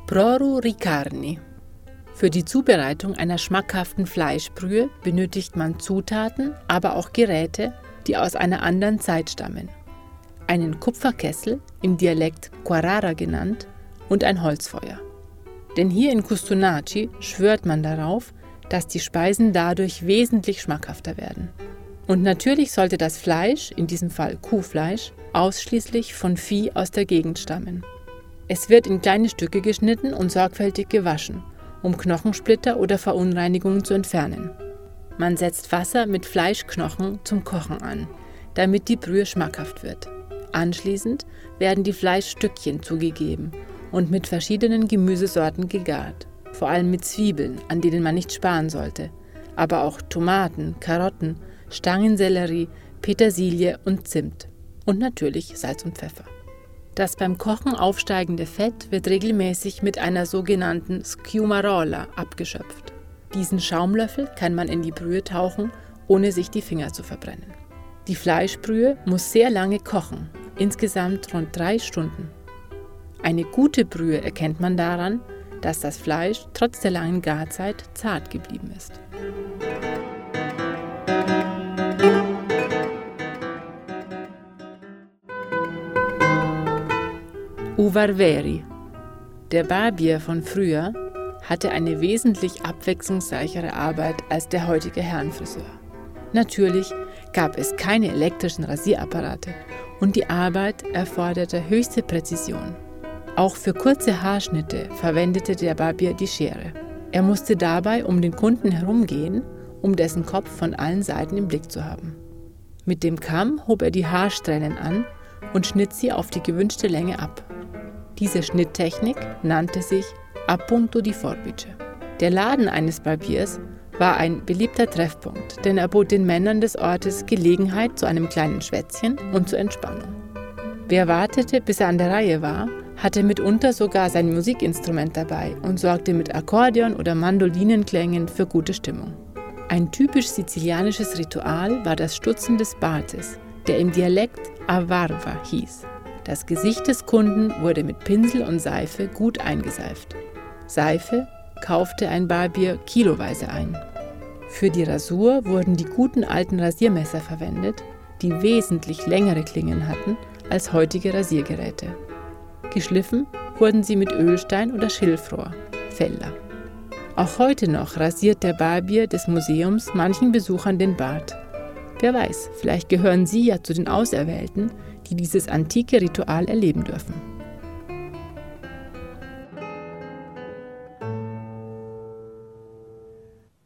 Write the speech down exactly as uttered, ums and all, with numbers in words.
Broru Ricarni. Für die Zubereitung einer schmackhaften Fleischbrühe benötigt man Zutaten, aber auch Geräte, die aus einer anderen Zeit stammen. Einen Kupferkessel, im Dialekt Quarara genannt, und ein Holzfeuer. Denn hier in Kustonaci schwört man darauf, dass die Speisen dadurch wesentlich schmackhafter werden. Und natürlich sollte das Fleisch, in diesem Fall Kuhfleisch, ausschließlich von Vieh aus der Gegend stammen. Es wird in kleine Stücke geschnitten und sorgfältig gewaschen, um Knochensplitter oder Verunreinigungen zu entfernen. Man setzt Wasser mit Fleischknochen zum Kochen an, damit die Brühe schmackhaft wird. Anschließend werden die Fleischstückchen zugegeben und mit verschiedenen Gemüsesorten gegart, vor allem mit Zwiebeln, an denen man nicht sparen sollte, aber auch Tomaten, Karotten, Stangensellerie, Petersilie und Zimt und natürlich Salz und Pfeffer. Das beim Kochen aufsteigende Fett wird regelmäßig mit einer sogenannten Schiumarola abgeschöpft. Diesen Schaumlöffel kann man in die Brühe tauchen, ohne sich die Finger zu verbrennen. Die Fleischbrühe muss sehr lange kochen, insgesamt rund drei Stunden. Eine gute Brühe erkennt man daran, dass das Fleisch trotz der langen Garzeit zart geblieben ist. Uvarveri. Der Barbier von früher hatte eine wesentlich abwechslungsreichere Arbeit als der heutige Herrenfriseur. Natürlich gab es keine elektrischen Rasierapparate und die Arbeit erforderte höchste Präzision. Auch für kurze Haarschnitte verwendete der Barbier die Schere. Er musste dabei um den Kunden herumgehen, um dessen Kopf von allen Seiten im Blick zu haben. Mit dem Kamm hob er die Haarsträhnen an und schnitt sie auf die gewünschte Länge ab. Diese Schnitttechnik nannte sich Appunto di Forbice. Der Laden eines Barbiers war ein beliebter Treffpunkt, denn er bot den Männern des Ortes Gelegenheit zu einem kleinen Schwätzchen und zur Entspannung. Wer wartete, bis er an der Reihe war, hatte mitunter sogar sein Musikinstrument dabei und sorgte mit Akkordeon oder Mandolinenklängen für gute Stimmung. Ein typisch sizilianisches Ritual war das Stutzen des Bartes, der im Dialekt Avarva hieß. Das Gesicht des Kunden wurde mit Pinsel und Seife gut eingeseift. Seife kaufte ein Barbier kiloweise ein. Für die Rasur wurden die guten alten Rasiermesser verwendet, die wesentlich längere Klingen hatten als heutige Rasiergeräte. Geschliffen wurden sie mit Ölstein oder Schilfrohr, Fella. Auch heute noch rasiert der Barbier des Museums manchen Besuchern den Bart. Wer weiß, vielleicht gehören Sie ja zu den Auserwählten, die dieses antike Ritual erleben dürfen.